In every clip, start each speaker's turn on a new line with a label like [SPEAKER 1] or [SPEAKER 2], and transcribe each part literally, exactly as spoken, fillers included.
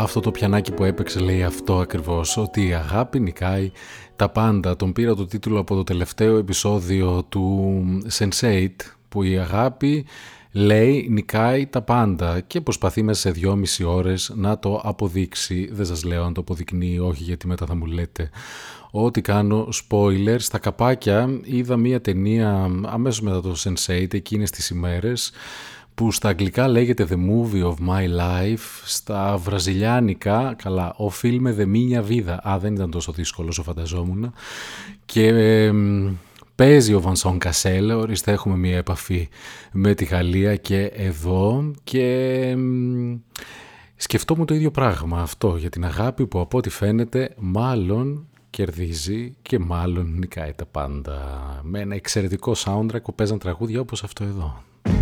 [SPEAKER 1] αυτό το πιανάκι που έπαιξε λέει αυτό ακριβώς, ότι η αγάπη νικάει τα πάντα. Τον πήρα το τίτλο από το τελευταίο επεισόδιο του σενς έιτ, που η αγάπη λέει νικάει τα πάντα και προσπαθεί μέσα σε δυόμιση ώρες να το αποδείξει. Δεν σας λέω αν το αποδεικνύει όχι, γιατί μετά θα μου λέτε ότι κάνω spoiler. Στα καπάκια είδα μία ταινία αμέσως μετά το σενς έιτ, εκείνες τις ημέρες, που στα αγγλικά λέγεται The Movie of My Life, στα βραζιλιάνικα, καλά, ο Filme de Minha Vida. Α, δεν ήταν τόσο δύσκολο όσο φανταζόμουν. Και ε, παίζει ο Βανσόν Κασέλ, ορίστε έχουμε μια επαφή με τη Γαλλία και εδώ, και ε, σκεφτόμουν το ίδιο πράγμα αυτό για την αγάπη που από ό,τι φαίνεται μάλλον κερδίζει και μάλλον νικάει τα πάντα. Με ένα εξαιρετικό soundtrack που παίζαν τραγούδια όπως αυτό εδώ.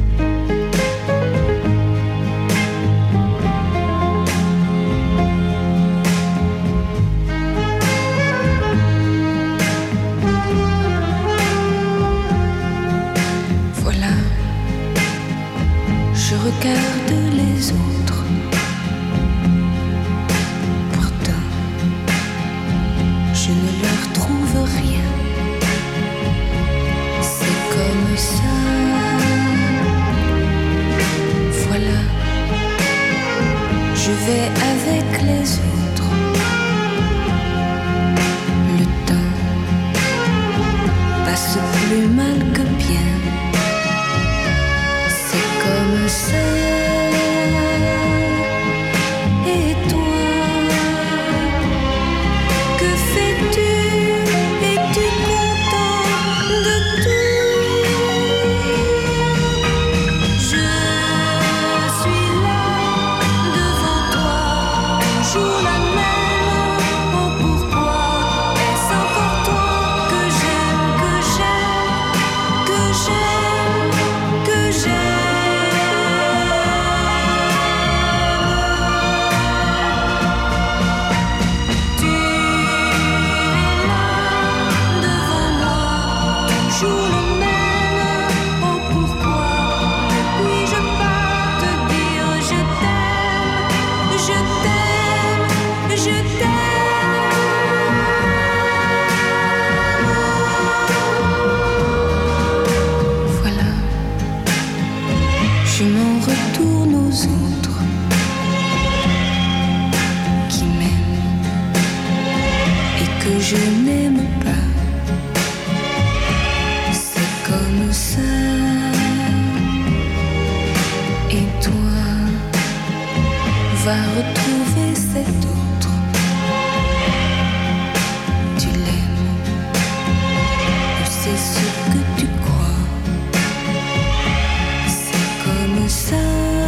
[SPEAKER 2] Je regarde les autres, pourtant je ne leur trouve rien. C'est comme ça, voilà, je vais avec les autres. Le temps passe plus mal que bien. Comme ça, et toi, que fais-tu? Es-tu content de tout? Je suis là, devant toi, toujours la même. Oh, pourquoi est-ce encore toi que j'aime, que j'aime, que j'aime, que j'aime? Je n'aime pas, c'est comme ça. Et toi, va retrouver cet autre. Tu l'aimes, ou c'est ce que tu crois. C'est comme ça.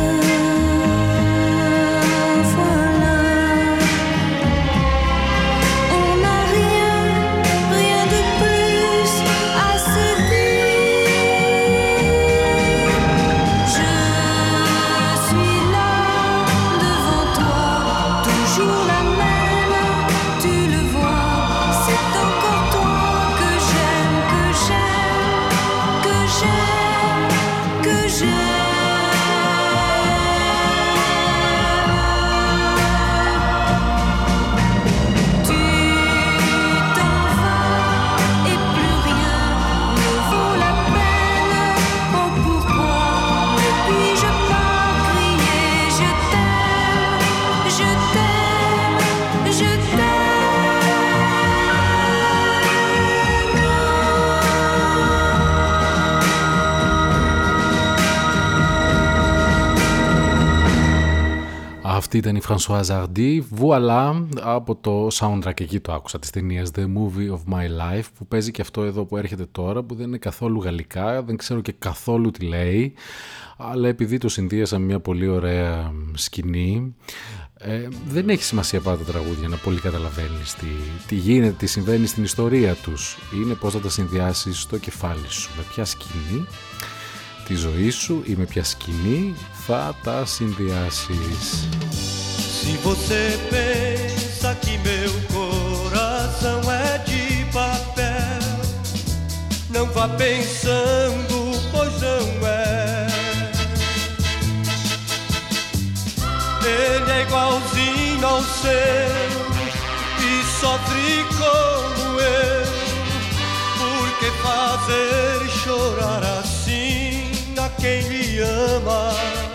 [SPEAKER 1] Αυτή ήταν η Françoise Hardy, Voilà, από το soundtrack, εκεί το άκουσα, της ταινίας The Movie of My Life, που παίζει και αυτό εδώ που έρχεται τώρα, που δεν είναι καθόλου γαλλικά, δεν ξέρω και καθόλου τι λέει, αλλά επειδή το συνδύασα με μια πολύ ωραία σκηνή, ε, δεν έχει σημασία πάντα τα τραγούδια να πολύ καταλαβαίνεις τι, τι γίνεται, τι συμβαίνει στην ιστορία τους, είναι πώς θα τα συνδυάσεις στο κεφάλι σου, με ποια σκηνή τη ζωή σου ή με ποια σκηνή θα τα συνδυάσεις.
[SPEAKER 3] Se você pensa que meu coração é de papel, não vá pensando, pois não é. Ele é igualzinho ao nasceu e sofre como eu. Por que fazer chorar assim a quem lhe ama?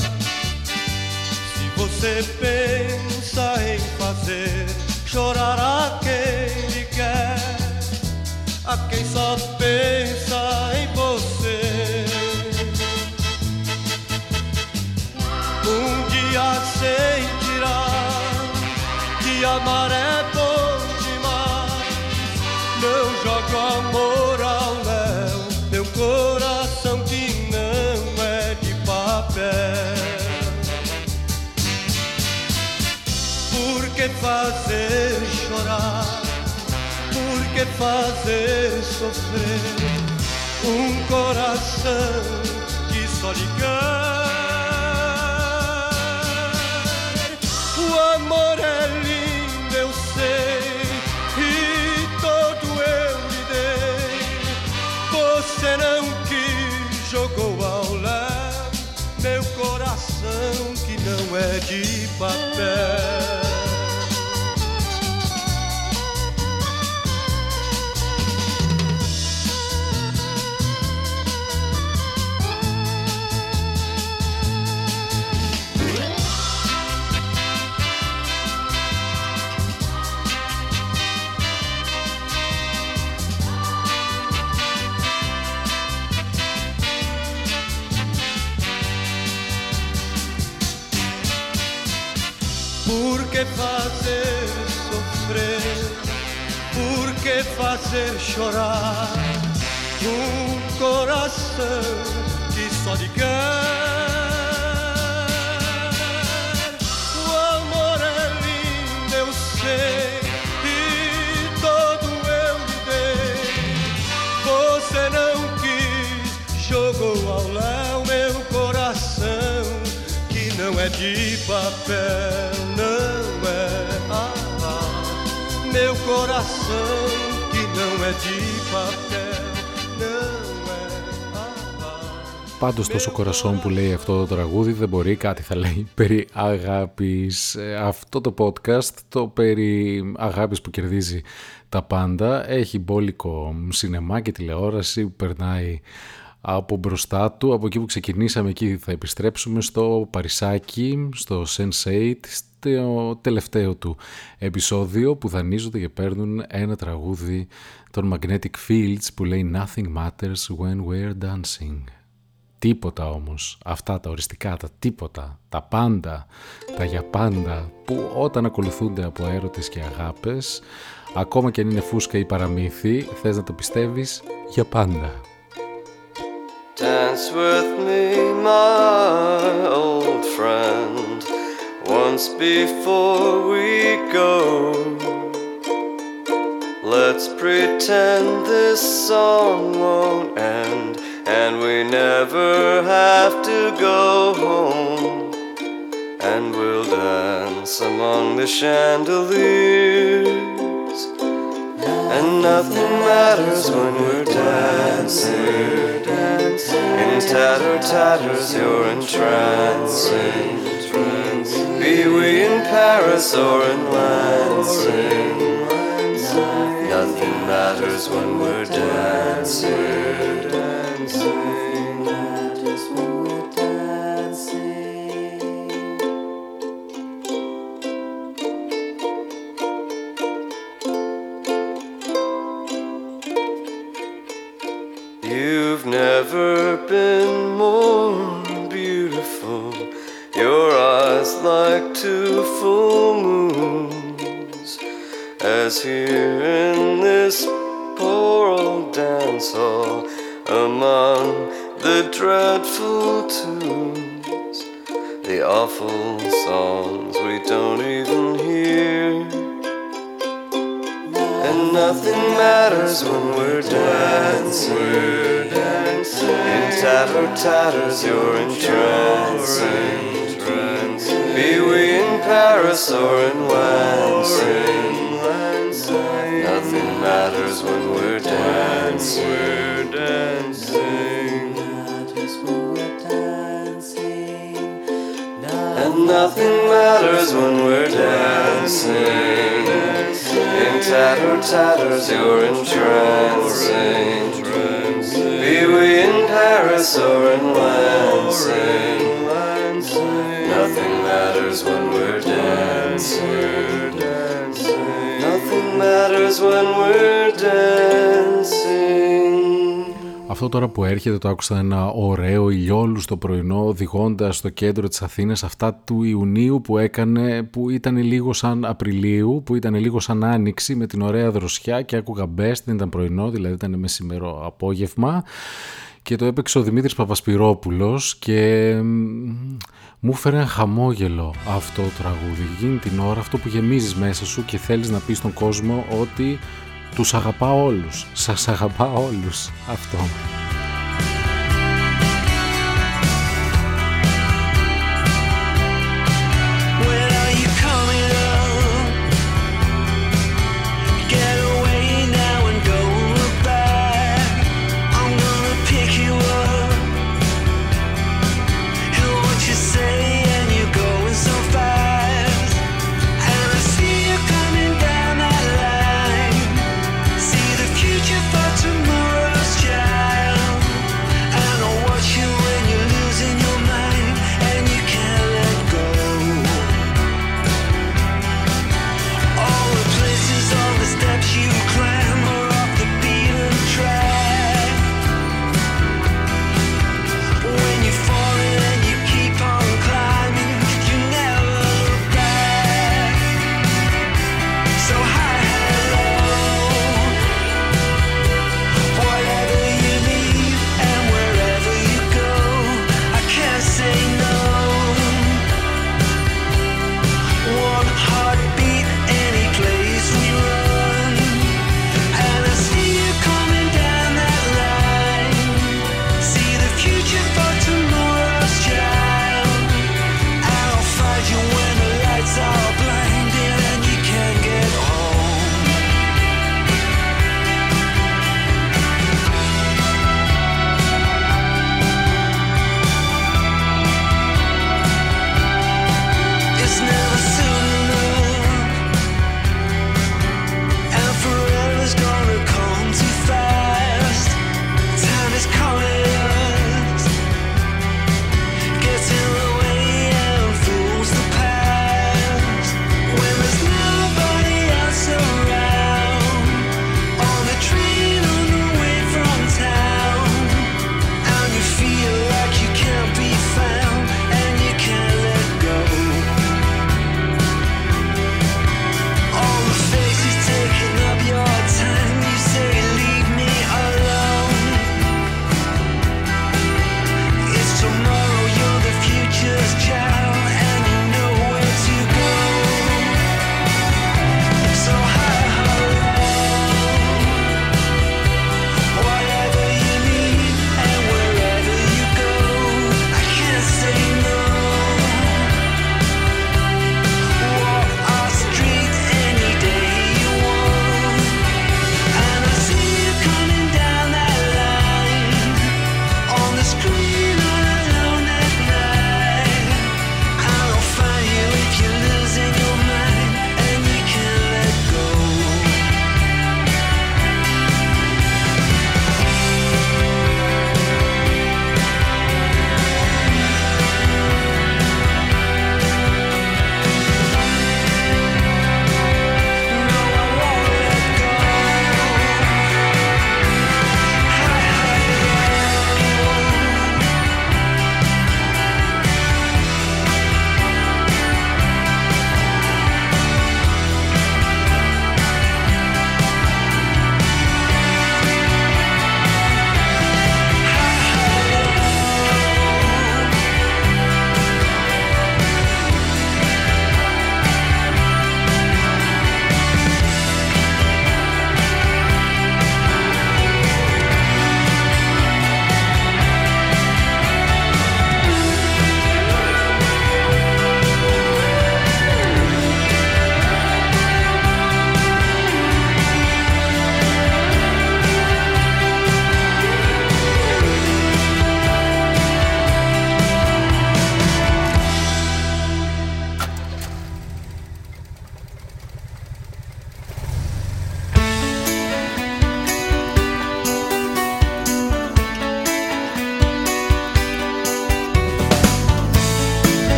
[SPEAKER 3] Se você pensa em fazer chorar a quem lhe quer, a quem só pensa em você. Um dia sentirá que amar é bom demais. Não jogue o amor ao léu, meu coração que não é de papel. Por que fazer chorar? Por que fazer sofrer um coração que só lhe quer? O amor é lindo, eu sei, e todo eu lhe dei. Você não quis, jogou ao léu meu coração que não é de papel. Por que fazer sofrer? Por que fazer chorar um coração que só lhe quer? O amor é lindo, eu sei, e todo eu lhe dei. Você não quis, jogou ao léu meu coração que não é de papel. Não é, ah, ah, meu coração que não é de papel, não é, ah, ah.
[SPEAKER 1] Πάντως τόσο κορασόν που λέει αυτό το τραγούδι δεν μπορεί, κάτι θα λέει περί αγάπης. Αυτό το podcast, το περί αγάπης που κερδίζει τα πάντα, έχει μπόλικο σινεμά και τηλεόραση που περνάει από μπροστά του. Από εκεί που ξεκινήσαμε, εκεί θα επιστρέψουμε, στο Παρισάκι, στο Sense eight, στο τελευταίο του επεισόδιο που δανείζονται και παίρνουν ένα τραγούδι των Magnetic Fields που λέει Nothing matters when we're dancing. Τίποτα όμως, αυτά τα οριστικά, τα τίποτα, τα πάντα, τα για πάντα, που όταν ακολουθούνται από έρωτες και αγάπες, ακόμα και αν είναι φούσκα ή παραμύθι, θες να το πιστεύεις για πάντα.
[SPEAKER 4] Dance with me, my old friend, once before we go. Let's pretend this song won't end, and we never have to go home. And we'll dance among the chandeliers, and nothing matters when we're dancing. In tatter tatters you're entrancing. Be we in Paris or in Lansing, nothing matters when we're dancing. You've never been more beautiful, your eyes like two full moons, as here in this poor old dance hall, among the dreadful tunes, the awful songs we don't even hear. And nothing matters when we're dancing. We're dancing. In tatter tatters you're entrancing. Be we in Paris or in Lansing, nothing matters when we're dancing. We're dancing. And nothing matters when we're dancing. In tatter tatters you're entrancing. Be we in Paris or in Lansing, nothing matters when we're dancing. Nothing matters when we're dancing.
[SPEAKER 1] Αυτό τώρα που έρχεται το άκουσα ένα ωραίο ηλιόλουστο πρωινό οδηγώντας στο κέντρο της Αθήνας, αυτά του Ιουνίου που έκανε, που ήταν λίγο σαν Απριλίου, που ήταν λίγο σαν Άνοιξη με την ωραία δροσιά και άκουγα μπες, δεν ήταν πρωινό, δηλαδή ήταν μεσημερό απόγευμα και το έπαιξε ο Δημήτρης Παπασπυρόπουλος και μου έφερε ένα χαμόγελο αυτό το τραγούδι. Γίνει την ώρα αυτό που γεμίζεις μέσα σου και θέλεις να πεις στον κόσμο ότι τους αγαπάω όλους, σας αγαπάω όλους, αυτό.
[SPEAKER 5] Tomorrow's child.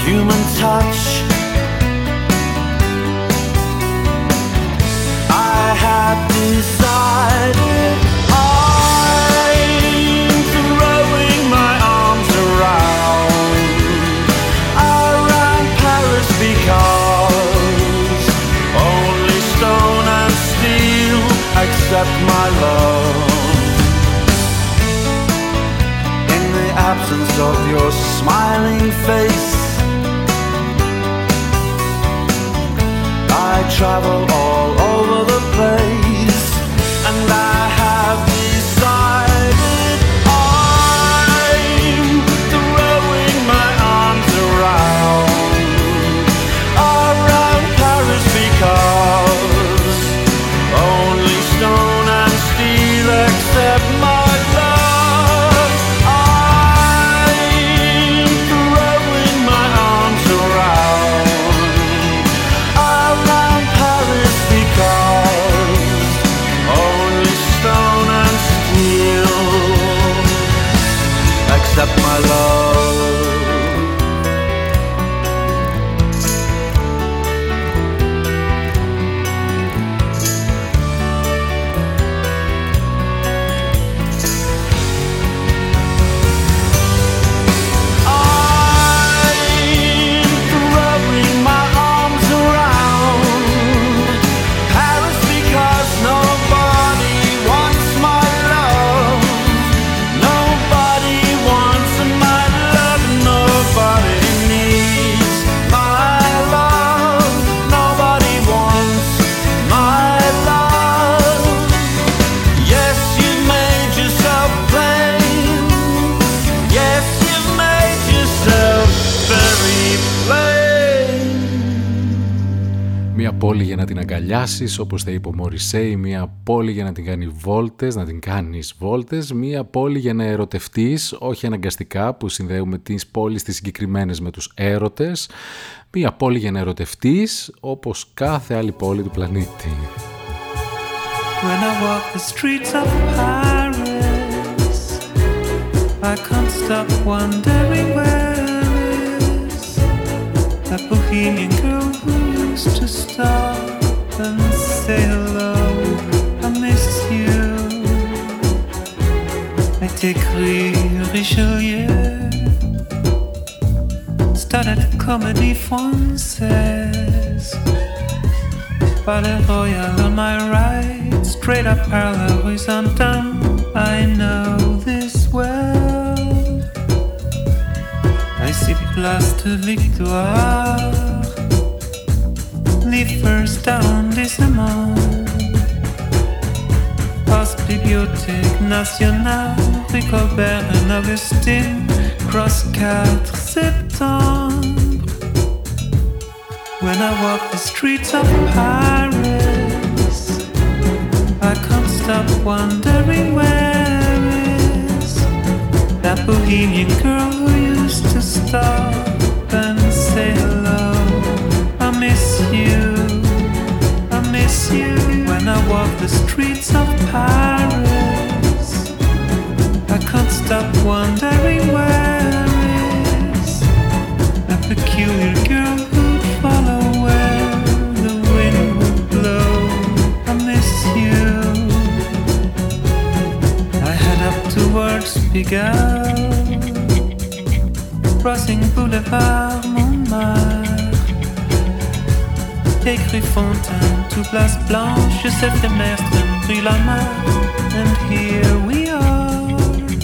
[SPEAKER 5] human touch. I had decided I'm throwing my arms around around Paris because only stone and steel accept my love. In the absence of your smiling face, I travel all over the place, and I have decided I'm throwing my arms around around Paris because only stone and steel accept my love. I'm throwing my arms around around Paris because only stone and steel accept my love.
[SPEAKER 1] Πόλη για να την αγκαλιάσεις, όπως θα είπε ο Μωρισέη, μια πόλη για να την κάνει βόλτες, να την κάνεις βόλτες, μια πόλη για να ερωτευτείς, όχι αναγκαστικά που συνδέουμε τις πόλεις τις συγκεκριμένες με τους έρωτες, μια πόλη για να ερωτευτείς όπως κάθε άλλη πόλη του πλανήτη.
[SPEAKER 6] When I walk the streets of Paris, I can't stop wondering where is that bohemian girl who used to stop and say hello. I miss you. I take Rue Richelieu, started Comédie Française, Palais Royal on my right, straight up parallel Rue Saint-Anne. I know this well. I see Place de Victoire, les first arrondissement, past Bibliothèque Nationale, Rue Colbert and Augustine, cross quatre septembre. When I walk the streets of Paris, I can't stop wondering where is that bohemian girl who used to stop and say hello. I miss you, I miss you. When I walk the streets of Paris, I can't stop wondering where is that peculiar girl who'd follow where the wind would blow. I miss you. I head up towards Pigalle, crossing Boulevard Montmartre, take Rue Fontaine to Place Blanche, Septemestre and Rue Lamarck, and here we are.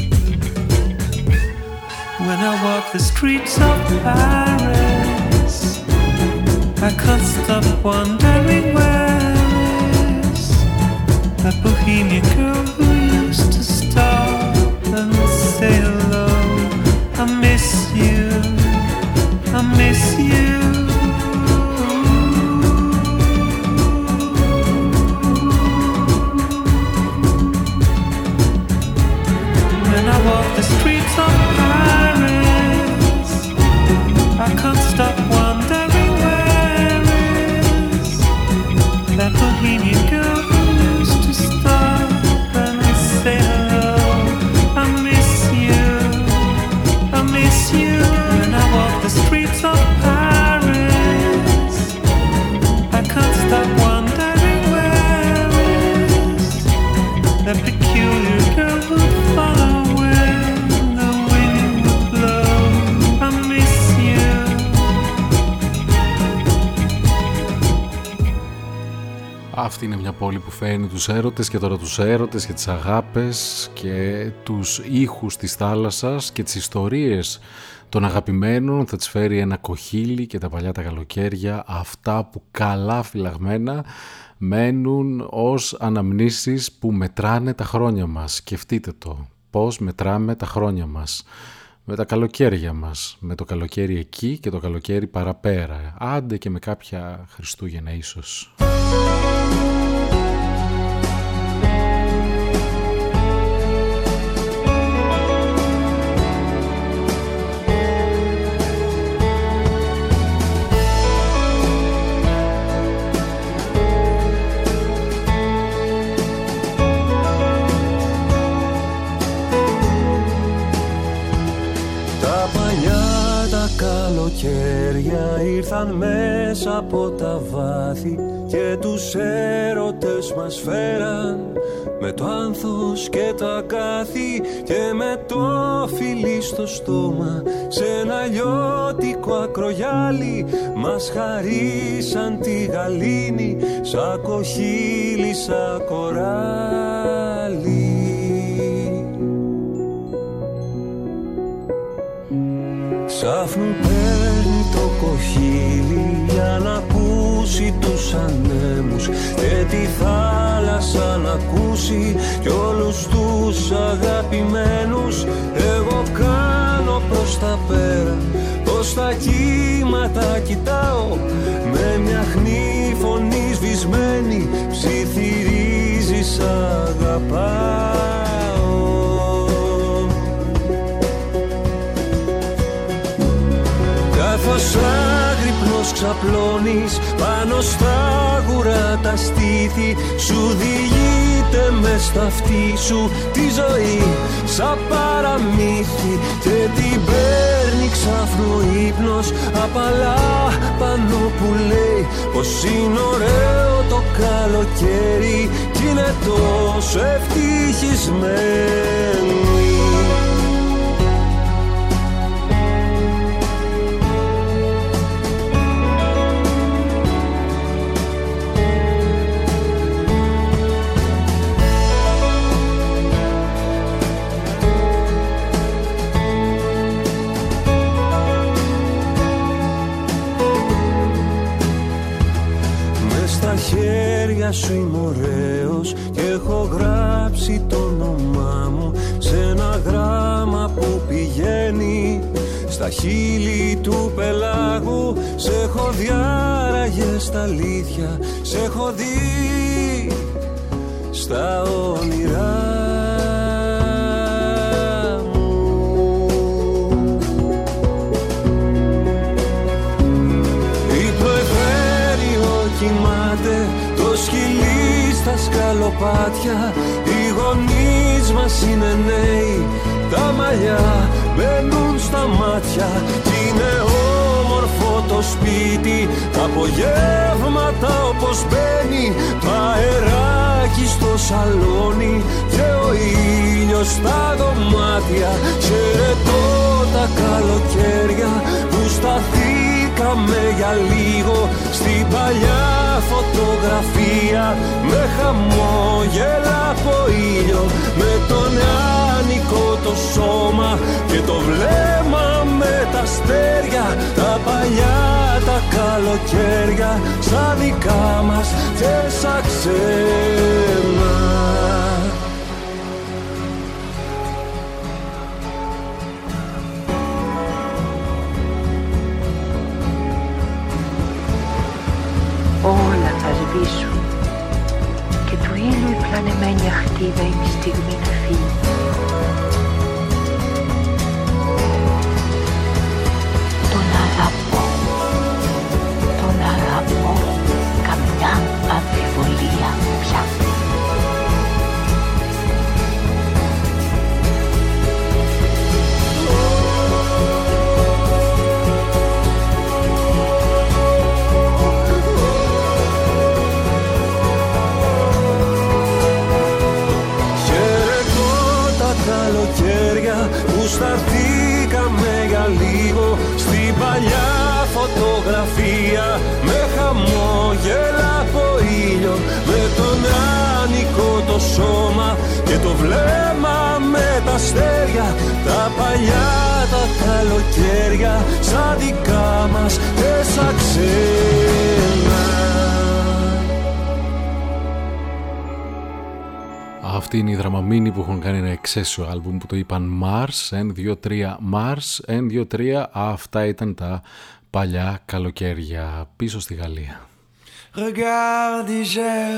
[SPEAKER 6] When I walk the streets of Paris, I can't stop wondering where is that bohemian girl who used to stop and say hello. I miss you, I miss you. When I walk the streets of Paris, I can't stop wondering where is that bohemian girl who used to stop and say hello. I miss you, I miss you. When I walk the streets of
[SPEAKER 1] Αυτή είναι μια πόλη που φέρνει τους έρωτες και τώρα τους έρωτες και τις αγάπες και τους ήχους της θάλασσας και τις ιστορίες των αγαπημένων. Θα τις φέρει ένα κοχύλι και τα παλιά τα καλοκαίρια, αυτά που καλά φυλαγμένα μένουν ως αναμνήσεις που μετράνε τα χρόνια μας. Σκεφτείτε το, πώς μετράμε τα χρόνια μας. Με τα καλοκαίρια μας, με το καλοκαίρι εκεί και το καλοκαίρι παραπέρα. Άντε και με κάποια Χριστούγεννα ίσως.
[SPEAKER 5] Καλοκαίρια ήρθαν μέσα από τα βάθη και τους έρωτες μας φέραν με το άνθος και το αγκάθι και με το φιλί στο στόμα σε ένα λιώτικο ακρογιάλι μας χαρίσαν τη γαλήνη σαν κοχύλι, σαν κοράλι. Ξάφνου παίρνει το κοχύλι για να ακούσει τους ανέμους και τη θάλασσα να ακούσει κι όλους τους αγαπημένους. Εγώ κάνω προς τα πέρα, πως τα κύματα κοιτάω με μια χνή φωνή σβησμένη ψιθυρίζει σ' αγαπάω. Καθώς άγρυπνος ξαπλώνεις πάνω στα γουρά τα στήθη σου, διηγείται μες στα αυτή σου τη ζωή σαν παραμύθι και την παίρνει ξάφνου ύπνος απαλά πάνω που λέει πως είναι ωραίο το καλοκαίρι κι είναι τόσο ευτυχισμένη. Σου είμαι ωραίος και έχω γράψει το όνομά μου σε ένα γράμμα που πηγαίνει στα χείλη του πελάγου. Σε έχω δει άραγε στα αλήθεια, σε έχω δει στα όνειρά μου. Ύπνο εθέριο κοιμάται το σκυλί στα σκαλοπάτια, οι γονείς μας είναι νέοι, τα μαλλιά μπαίνουν στα μάτια κι είναι όμορφο το σπίτι, τα απογεύματα όπως μπαίνει το αεράκι στο σαλόνι και ο ήλιος στα δωμάτια. Χαιρετώ τα καλοκαίρια που σταθήκαμε για λίγο στην παλιά φωτογραφία με χαμόγελα από ήλιο, με το νεάνικο το σώμα και το βλέμμα με τα αστέρια, τα παλιά τα καλοκαίρια σαν δικά μας και σαν ξένα.
[SPEAKER 7] Όλα θα σβήσουν και του ήλιου η πλανεμένη αχτίδα είναι η στιγμή να φύγει. Τον αγαπώ, τον αγαπώ, καμιά αμφιβολία πια.
[SPEAKER 5] Που σταθήκαμε Βρεθήκαμε για λίγο στην παλιά φωτογραφία, με χαμόγελα από ήλιο, με τον άνοικο το σώμα και το βλέμμα με τα αστέρια, τα παλιά τα καλοκαίρια σαν δικά μας και σαν ξένα.
[SPEAKER 1] Αυτή είναι η Δραμαμίνη που έχουν κάνει ένα εξαίσιο άλμπουμ που το είπαν Mars, ένα, δύο, τρία Mars, ένα, δύο, τρία. Αυτά ήταν τα παλιά καλοκαίρια πίσω στη Γαλλία.
[SPEAKER 3] Regarde, j'ai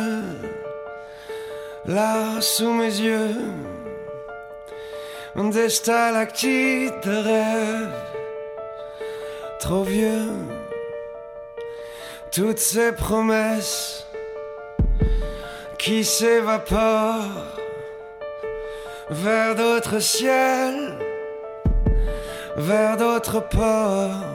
[SPEAKER 3] là sous mes yeux des stalactites de rêve, trop vieux, toutes ces promesses qui s'évaporent vers d'autres ciels, vers d'autres ports.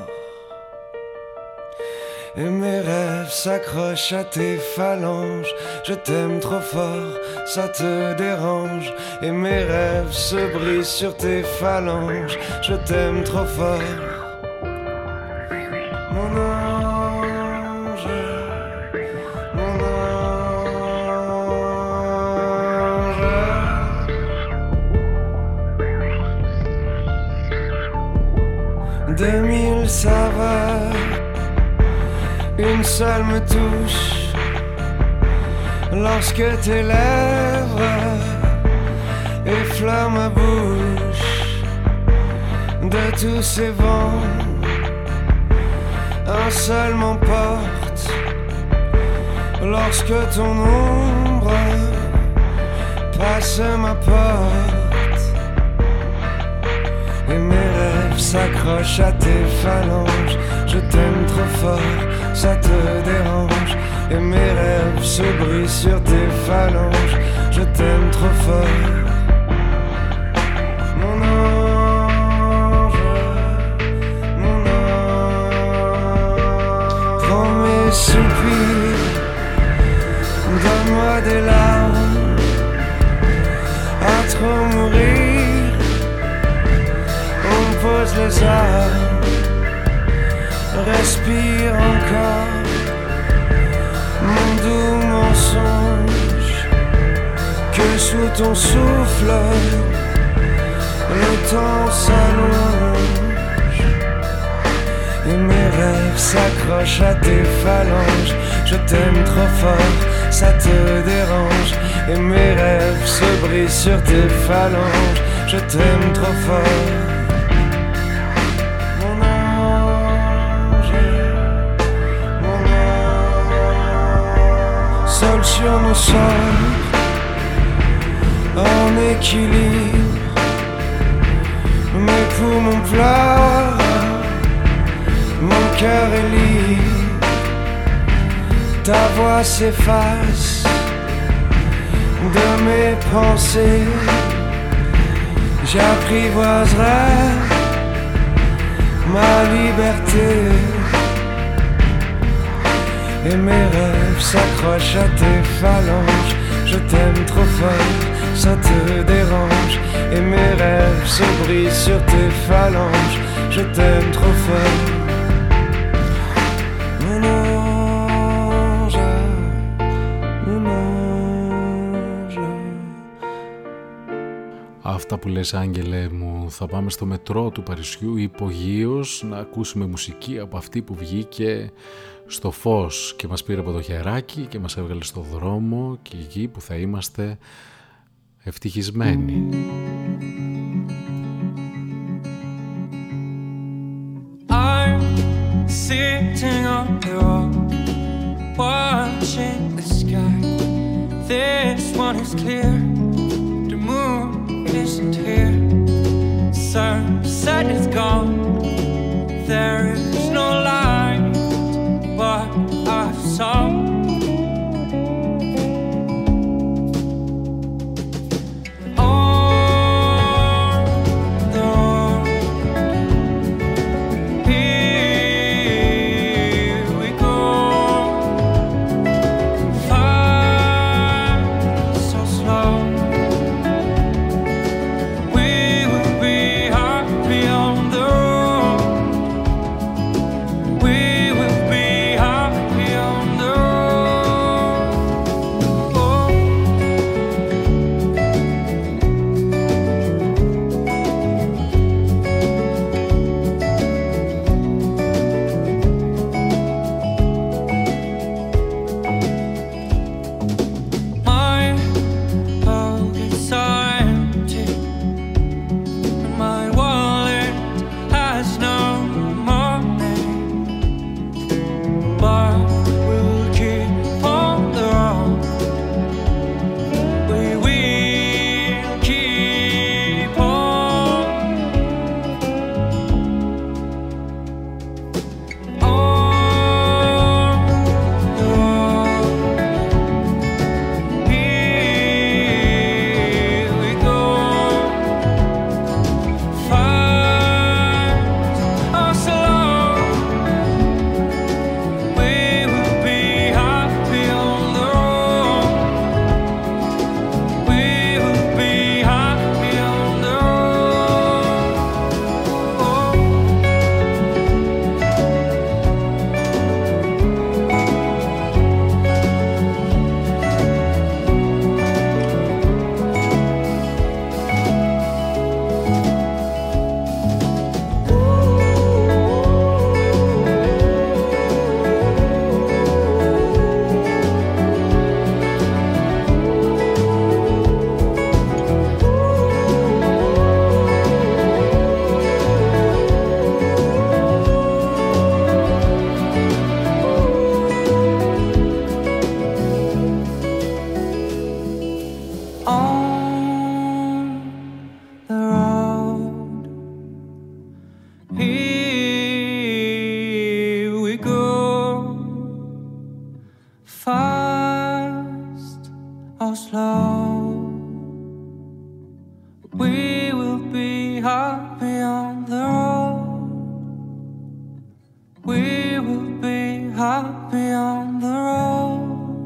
[SPEAKER 3] Et mes rêves s'accrochent à tes phalanges. Je t'aime trop fort, ça te dérange. Et mes rêves se brisent sur tes phalanges. Je t'aime trop fort, mon ange, mon ange. Deux mille saveurs, une seule me touche lorsque tes lèvres effleurent ma bouche. De tous ces vents, un seul m'emporte lorsque ton ombre passe ma porte. Et mes rêves s'accrochent à tes phalanges. Je t'aime trop fort, ça te dérange. Et mes rêves se brisent sur tes phalanges. Je t'aime trop fort, mon ange, mon ange. Prends mes soupirs, donne-moi des larmes. À trop mourir, on pose les armes. Respire encore, mon doux mensonge, que sous ton souffle, le temps s'allonge. Et mes rêves s'accrochent à tes phalanges. Je t'aime trop fort, ça te dérange. Et mes rêves se brisent sur tes phalanges. Je t'aime trop fort, seul sur nos sols, en équilibre. Mes poumons pleurent, mon cœur est libre. Ta voix s'efface de mes pensées. J'apprivoiserai ma liberté. Et mes rêves s'accrochent à tes phalanges. Je t'aime trop fort, ça te dérange. Et mes rêves se brisent sur tes phalanges. Je t'aime trop fort, mon ange, mon ange.
[SPEAKER 1] Αυτά που λες, άγγελε μου. Θα πάμε στο μετρό του Παρισιού υπογείως να ακούσουμε μουσική από αυτή που βγήκε στο φως και μας πήρε από το χεράκι και μας έβγαλε στο δρόμο, και εκεί που θα είμαστε ευτυχισμένοι.
[SPEAKER 6] I'm sitting on the rock, watching the sky. This one is clear, the moon isn't here. Sunset is gone, there is no light, but I saw.
[SPEAKER 8] Slow
[SPEAKER 6] happy on the road. We will be happy on the road.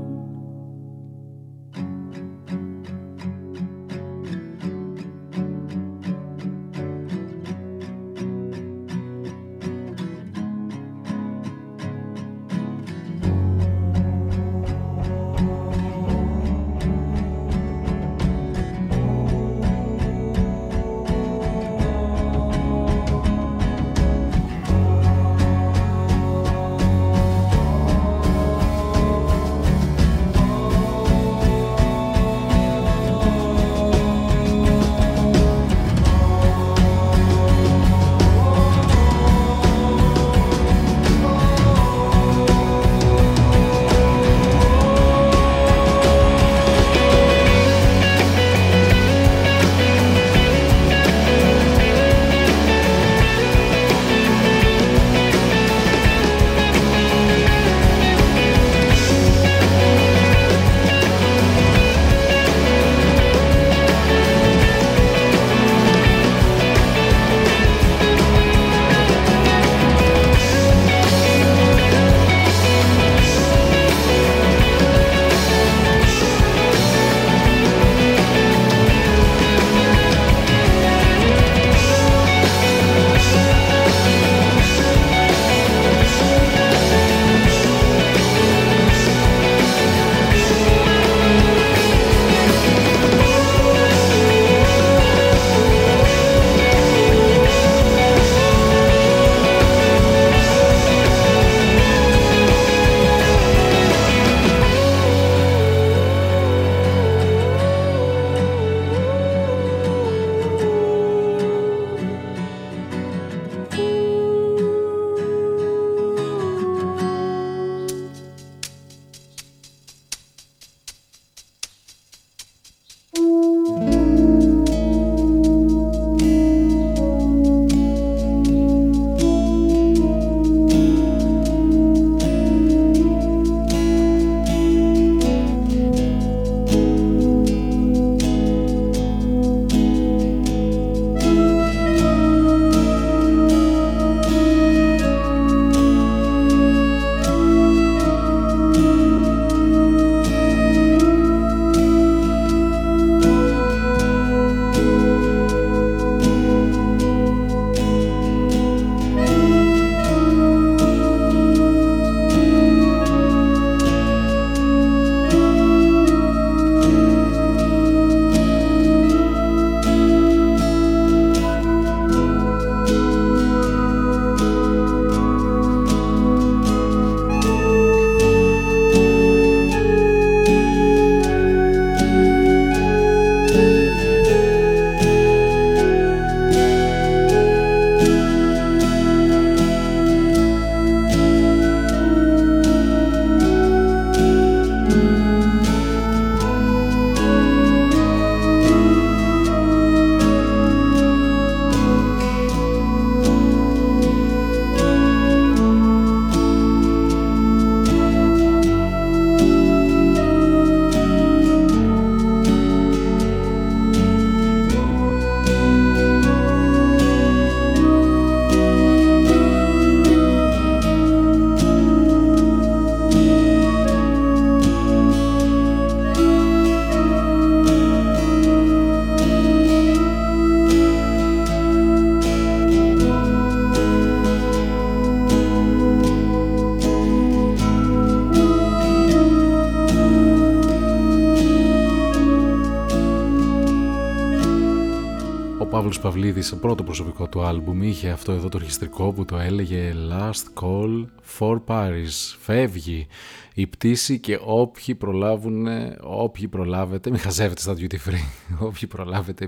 [SPEAKER 1] Παύλος Παυλίδης σε πρώτο προσωπικό του άλμπουμ είχε αυτό εδώ το ορχιστρικό που το έλεγε Last Call for Paris. Φεύγει η πτήση και όποιοι προλάβουν, όποιοι προλάβετε, μην χαζεύετε στα duty free, όποιοι προλάβετε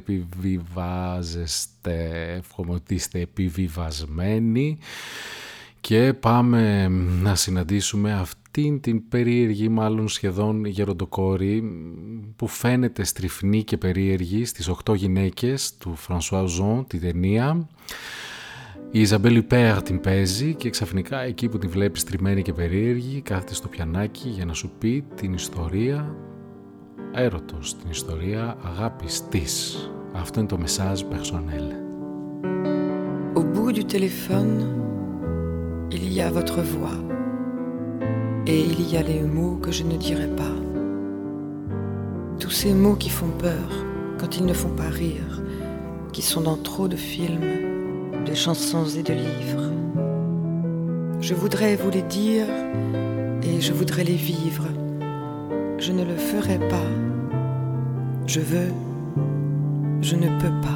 [SPEAKER 1] επιβιβάζεστε, εύχομαι ότι είστε επιβιβασμένοι. Και πάμε να συναντήσουμε αυτήν την περίεργη, μάλλον σχεδόν γεροντοκόρη, που φαίνεται στριφνή και περίεργη στις οκτώ γυναίκες του François Ozon, τη ταινία. Η Ιζαμπέλ Υπέρ την παίζει και ξαφνικά εκεί που την βλέπεις στριμμένη και περίεργη κάθεται στο πιανάκι για να σου πει την ιστορία έρωτος, την ιστορία αγάπης της. Αυτό είναι το message personnel.
[SPEAKER 8] bout du téléphone, il y a votre voix. Et il y a les mots que je ne dirai pas. Tous ces mots qui font peur quand ils ne font pas rire, qui sont dans trop de films, de chansons et de livres. Je voudrais vous les dire et je voudrais les vivre. Je ne le ferai pas. Je veux, je ne peux pas.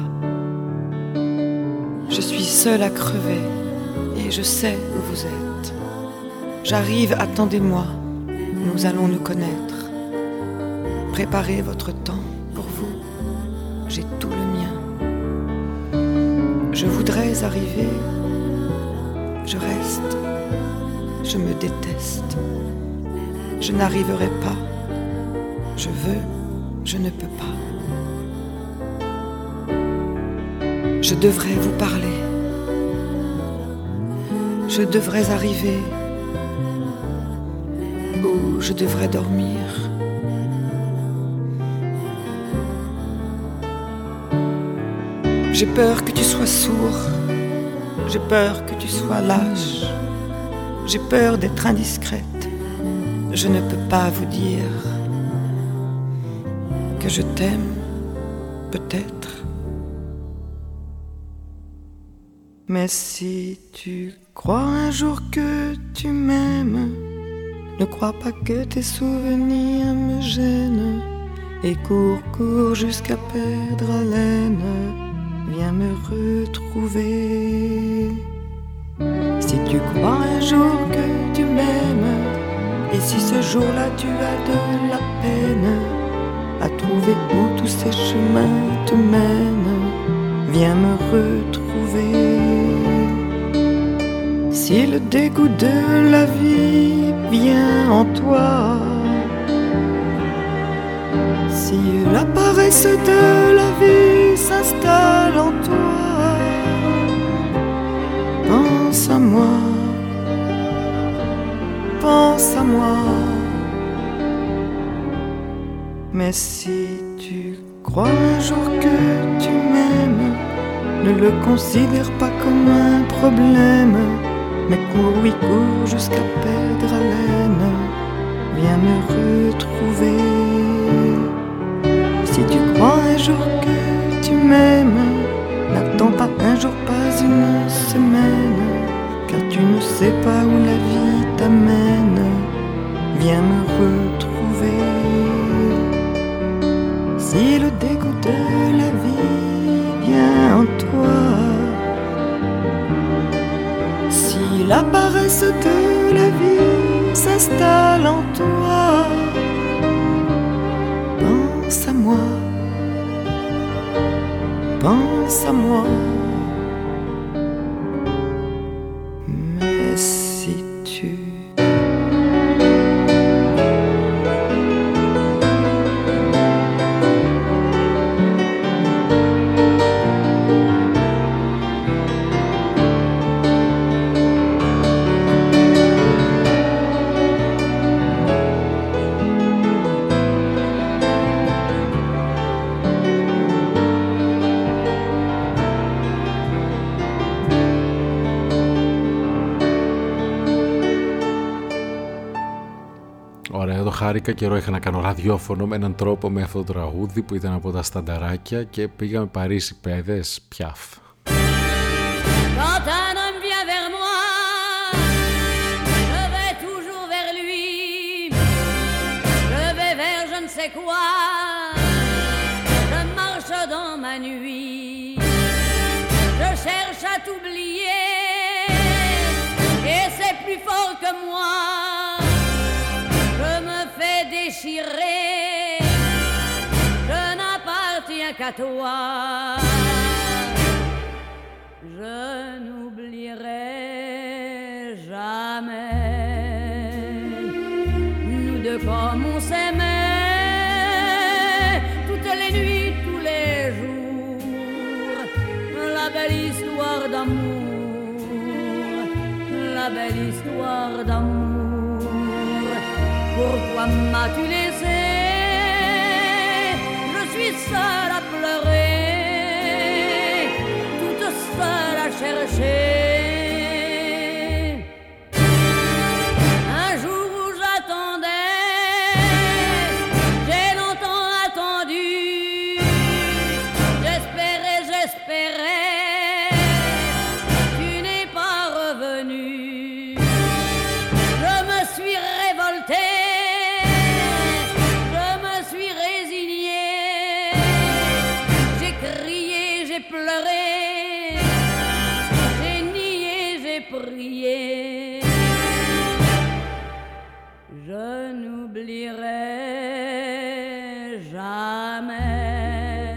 [SPEAKER 8] Je suis seule à crever et je sais où vous êtes. J'arrive, attendez-moi, nous allons nous connaître. Préparez votre temps pour vous, j'ai tout le mien. Je voudrais arriver, je reste, je me déteste. Je n'arriverai pas, je veux, je ne peux pas. Je devrais vous parler, je devrais arriver, ou je devrais dormir. J'ai peur que tu sois sourd, j'ai peur que tu sois lâche, j'ai peur d'être indiscrète, je ne peux pas vous dire que je t'aime, peut-être. Mais si tu crois un jour que tu m'aimes, ne crois pas que tes souvenirs me gênent. Et cours, cours jusqu'à perdre haleine, viens me retrouver. Si tu crois un jour que tu m'aimes, et si ce jour-là tu as de la peine à trouver où tous ces chemins te mènent, viens me retrouver. Si le dégoût de la vie vient en toi, si la paresse de la vie s'installe en toi, pense à moi, pense à moi. Mais si tu crois un jour que tu m'aimes, ne le considère pas comme un problème, mais cours, oui, cours jusqu'à perdre haleine, viens me retrouver. Si tu crois un jour que tu m'aimes, n'attends pas un jour, pas une semaine, car tu ne sais pas où la vie t'amène, viens me retrouver. Si le dégoût de la vie vient en toi, si la paresse de la vie s'installe en toi, pense à moi, pense à moi. Mais si tu
[SPEAKER 1] χάρηκα, καιρό είχα να κάνω ραδιόφωνο με έναν τρόπο με αυτό το τραγούδι που ήταν από τα στανταράκια και πήγαμε Παρίσι παιδες, πιάφ.
[SPEAKER 9] Quand un homme vient vers moi, je vais toujours vers lui, je vais vers je ne sais quoi, je marche dans ma nuit, je cherche à t'oublier, et c'est plus fort que moi. Déchiré, je n'appartiens qu'à toi. Je n'oublierai jamais nous deux comme on s'aimait toutes les nuits, tous les jours. La belle histoire d'amour, la belle histoire d'amour. Pourquoi m'as-tu laissé? Je suis seule à pleurer, toute seule à chercher j'ai pleuré, j'ai nié, j'ai prié. Je n'oublierai jamais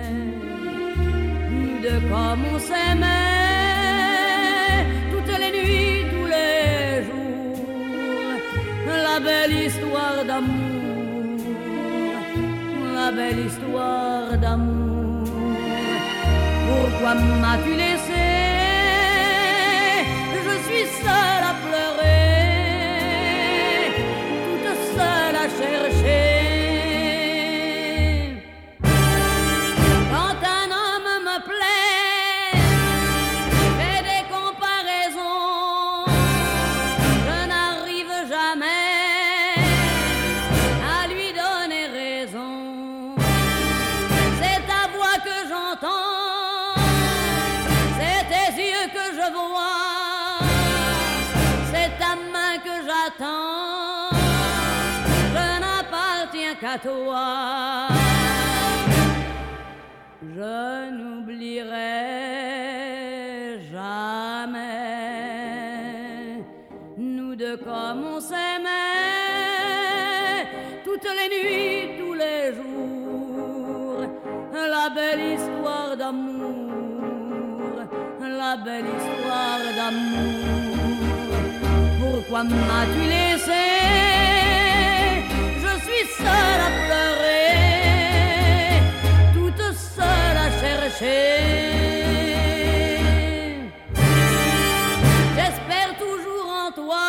[SPEAKER 9] de comme on s'aimait toutes les nuits, tous les jours. La belle histoire d'amour, la belle histoire d'amour. Pourquoi m'as-tu laissé? Je suis seule à pleurer, toute seule à chercher. Quand un homme me plaît, fait des comparaisons, je n'arrive jamais à lui donner raison. C'est ta voix que j'entends, c'est tes yeux que je vois, c'est ta main que j'attends, je n'appartiens qu'à toi. Je n'oublierai jamais nous deux comme on s'aimait toutes les nuits, tous les jours. La belle histoire d'amour, la belle histoire d'amour. Pourquoi m'as-tu laissé? Je suis seule à pleurer, toute seule à chercher. J'espère toujours en toi,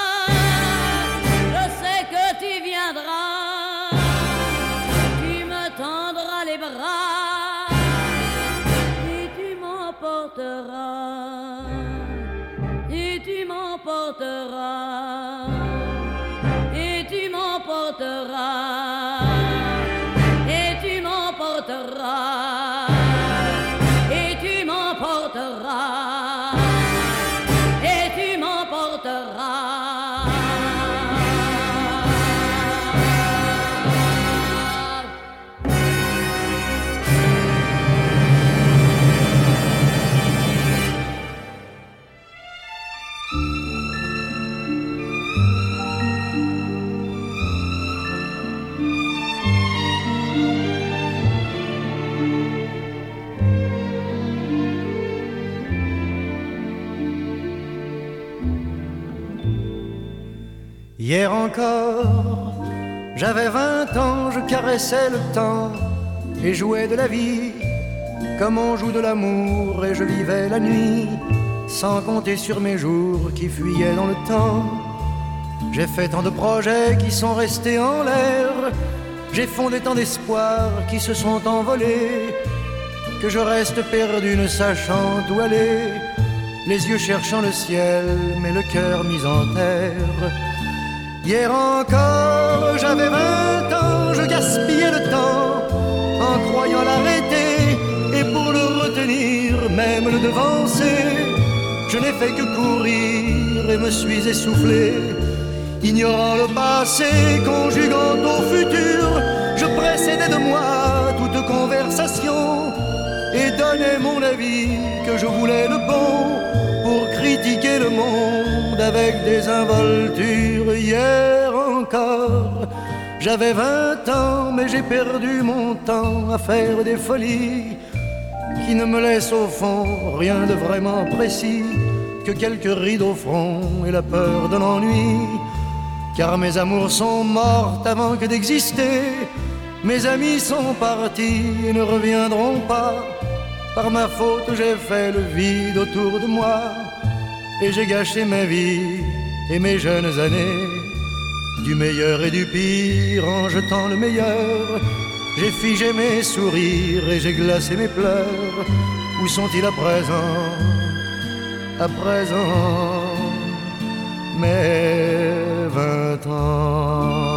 [SPEAKER 9] je sais que tu viendras, tu me tendras les bras et tu m'emporteras, et tu m'emporteras, et tu m'emporteras, et tu m'emporteras, et tu m'emporteras, et tu m'emporteras.
[SPEAKER 10] Hier encore, j'avais vingt ans, je caressais le temps et jouais de la vie comme on joue de l'amour, et je vivais la nuit sans compter sur mes jours qui fuyaient dans le temps. J'ai fait tant de projets qui sont restés en l'air, j'ai fondé tant d'espoirs qui se sont envolés, que je reste perdu ne sachant où aller, les yeux cherchant le ciel mais le cœur mis en terre. Hier encore, j'avais vingt ans, je gaspillais le temps en croyant l'arrêter, et pour le retenir, même le devancer, je n'ai fait que courir et me suis essoufflé. Ignorant le passé, conjuguant au futur, je précédais de moi toute conversation et donnais mon avis que je voulais le bon pour critiquer le monde avec des involtures. Hier encore, j'avais vingt ans, mais j'ai perdu mon temps à faire des folies qui ne me laissent au fond rien de vraiment précis que quelques rides au front et la peur de l'ennui. Car mes amours sont mortes avant que d'exister, mes amis sont partis et ne reviendront pas. Par ma faute j'ai fait le vide autour de moi, et j'ai gâché ma vie et mes jeunes années. Du meilleur et du pire en jetant le meilleur, j'ai figé mes sourires et j'ai glacé mes pleurs. Où sont-ils à présent? À présent, mes vingt ans.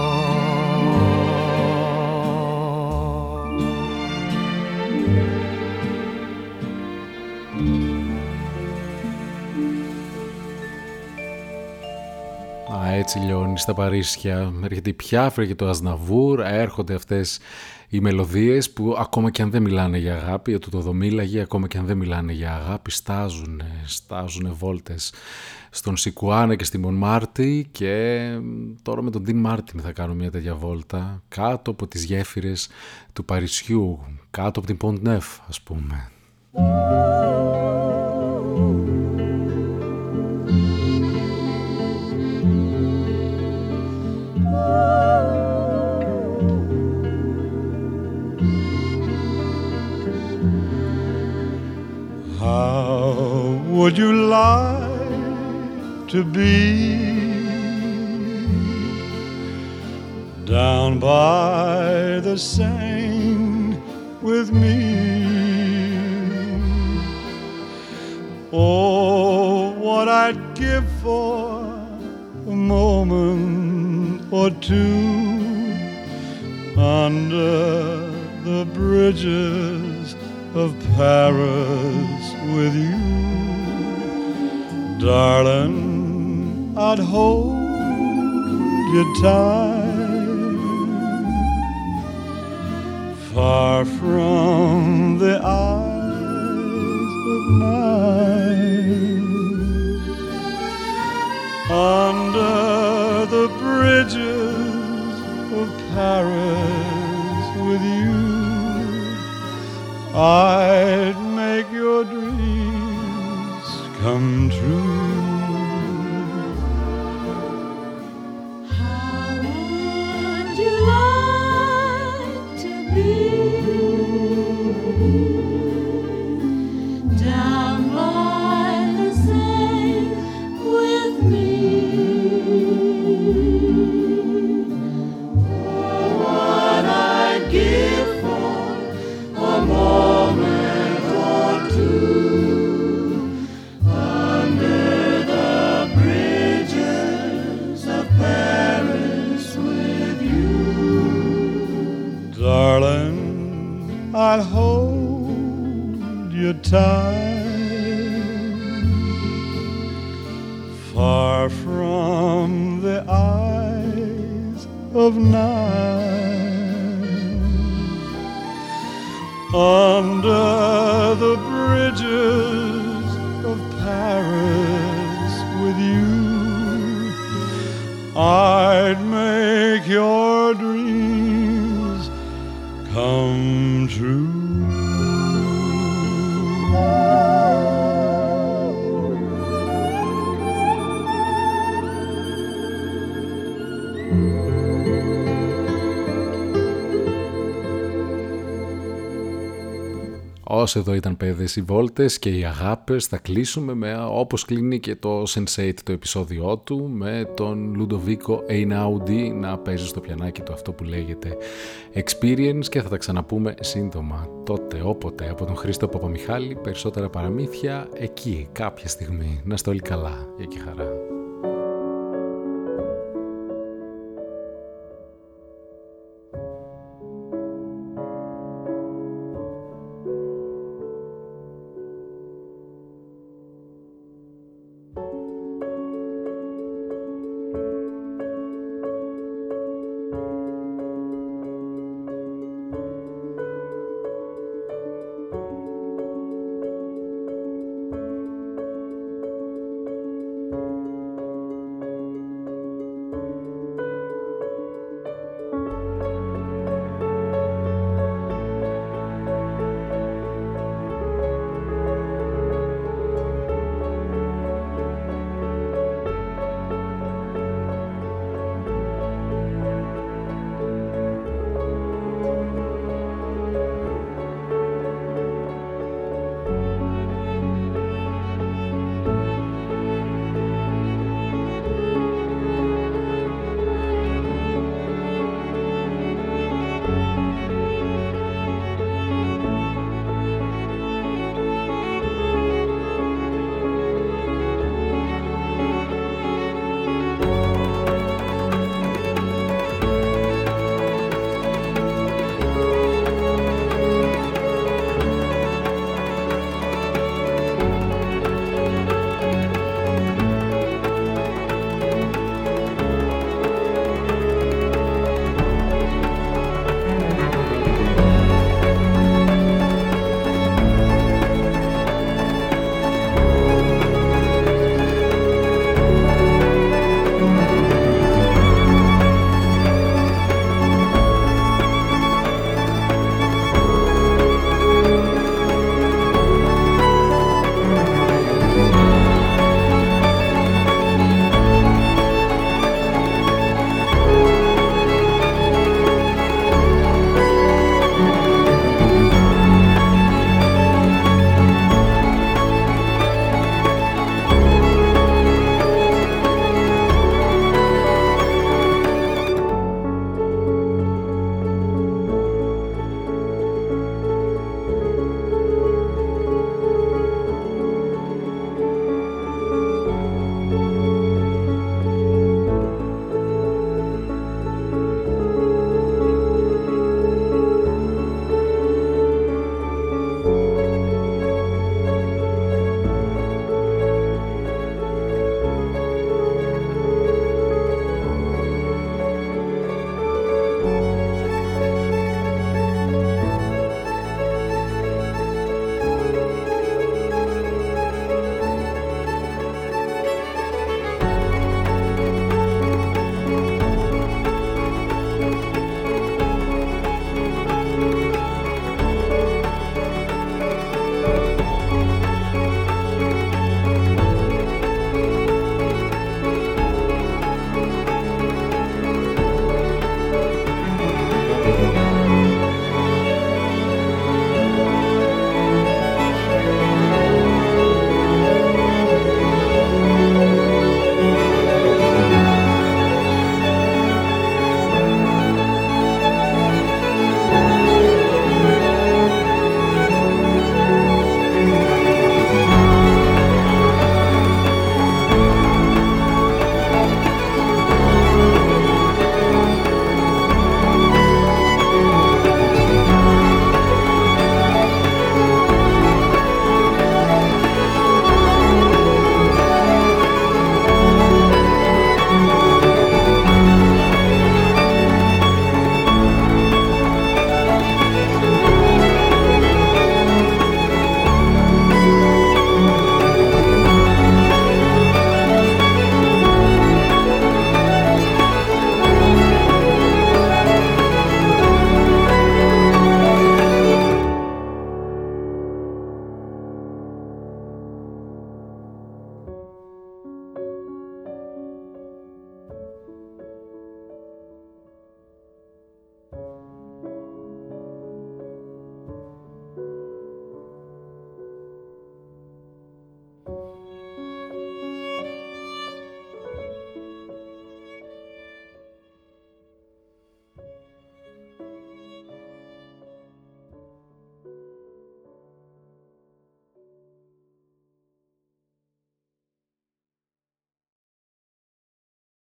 [SPEAKER 1] έτσι λιώνει στα Παρίσια. Έρχεται η Πιάφ, έρχεται το Αζναβούρ, έρχονται αυτές οι μελωδίες που ακόμα και αν δεν μιλάνε για αγάπη, το το μίλαγε, ακόμα και αν δεν μιλάνε για αγάπη, στάζουν, στάζουν βόλτες στον Σικουάνα και στη Μονμάρτη, και τώρα με τον Ντιν Μάρτιν θα κάνω μια τέτοια βόλτα κάτω από τις γέφυρες του Παρισιού, κάτω από την Ποντ Νεφ ας πούμε.
[SPEAKER 11] How would you like to be down by the Seine with me? Oh, what I'd give for a moment or two under the bridges of Paris with you. Darling, I'd hold you tight, far from the eyes of mine. Under the bridges of Paris with you, I'd make your dreams come true.
[SPEAKER 2] How would you like to be down by the Seine with me? Oh, what I'd give for a moment or two under the bridges of Paris with you.
[SPEAKER 11] Darling, I'll hold you tight, far from the eyes of night. Under the bridges of Paris with you, I'd make your dreams come true.
[SPEAKER 1] Όσο εδώ ήταν παιδες οι βόλτες και οι αγάπες, θα κλείσουμε με, όπως κλείνει και το Sense eight το επεισόδιό του, με τον Λουντοβίκο Εινάουντι να παίζει στο πιανάκι του αυτό που λέγεται Experience, και θα τα ξαναπούμε σύντομα, τότε όποτε, από τον Χρήστο Παπαμιχάλη. Περισσότερα παραμύθια εκεί κάποια στιγμή. Να είστε όλοι καλά. Γεια και χαρά.